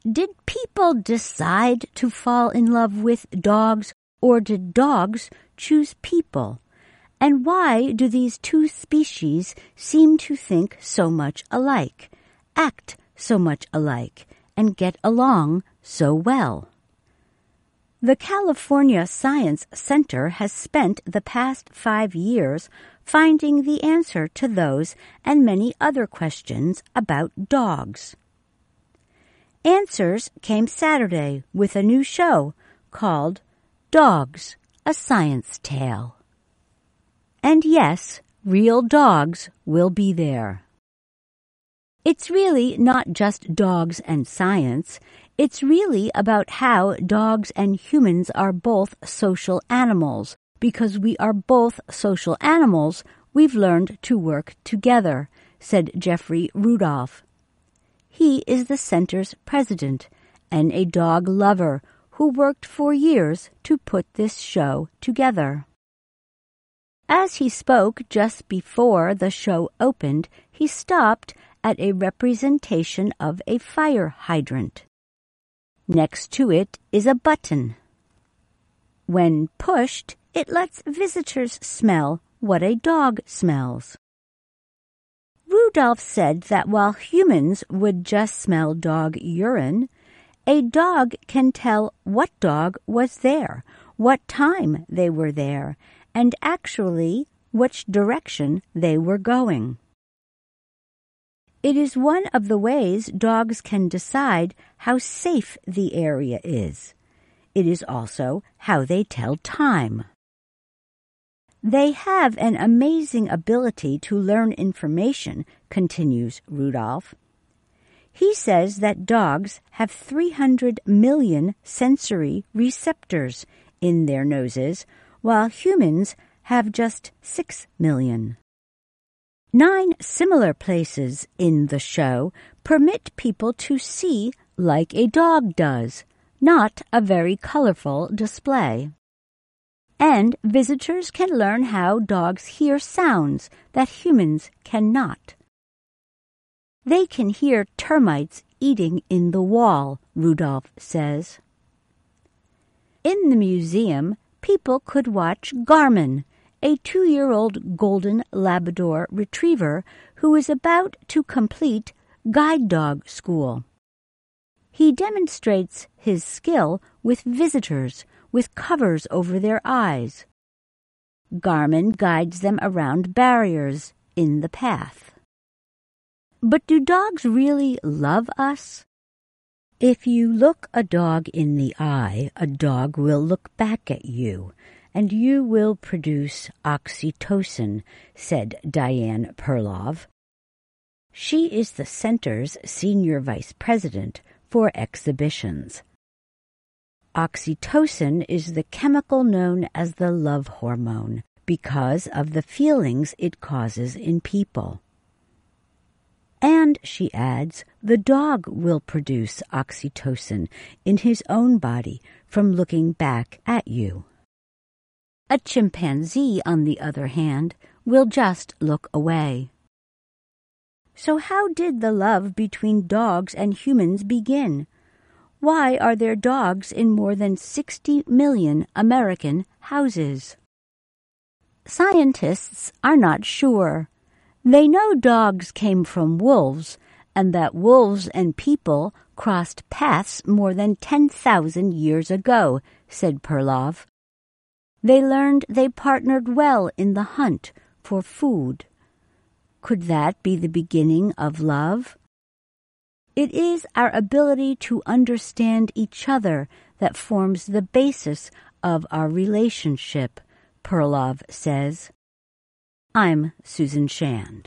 Did people decide to fall in love with dogs, or did dogs choose people? And why do these two species seem to think so much alike, act so much alike, and get along so well? The California Science Center has spent the past 5 years finding the answer to those and many other questions about dogs. Answers came Saturday with a new show called Dogs, a Science Tale. And yes, real dogs will be there. It's really not just dogs and science. It's really about how dogs and humans are both social animals. Because we are both social animals, we've learned to work together, said Jeffrey Rudolph. He is the center's president and a dog lover who worked for years to put this show together. As he spoke just before the show opened, he stopped at a representation of a fire hydrant. Next to it is a button. When pushed, it lets visitors smell what a dog smells. Rudolph said that while humans would just smell dog urine, a dog can tell what dog was there, what time they were there, and actually which direction they were going. It is one of the ways dogs can decide how safe the area is. It is also how they tell time. They have an amazing ability to learn information, continues Rudolph. He says that dogs have 300 million sensory receptors in their noses, while humans have just 6 million. 9 similar places in the show permit people to see like a dog does, not a very colorful display. And visitors can learn how dogs hear sounds that humans cannot. They can hear termites eating in the wall, Rudolph says. In the museum, people could watch Garmin, a 2-year-old golden Labrador retriever who is about to complete guide dog school. He demonstrates his skill with visitors, with covers over their eyes. Garmin guides them around barriers in the path. But do dogs really love us? If you look a dog in the eye, a dog will look back at you, and you will produce oxytocin, said Diane Perlov. She is the center's senior vice president for exhibitions. Oxytocin is the chemical known as the love hormone because of the feelings it causes in people. And, she adds, the dog will produce oxytocin in his own body from looking back at you. A chimpanzee, on the other hand, will just look away. So how did the love between dogs and humans begin? Why are there dogs in more than 60 million American houses? Scientists are not sure. They know dogs came from wolves, and that wolves and people crossed paths more than 10,000 years ago, said Perlov. They learned they partnered well in the hunt for food. Could that be the beginning of love? It is our ability to understand each other that forms the basis of our relationship, Perlov says. I'm Susan Shand.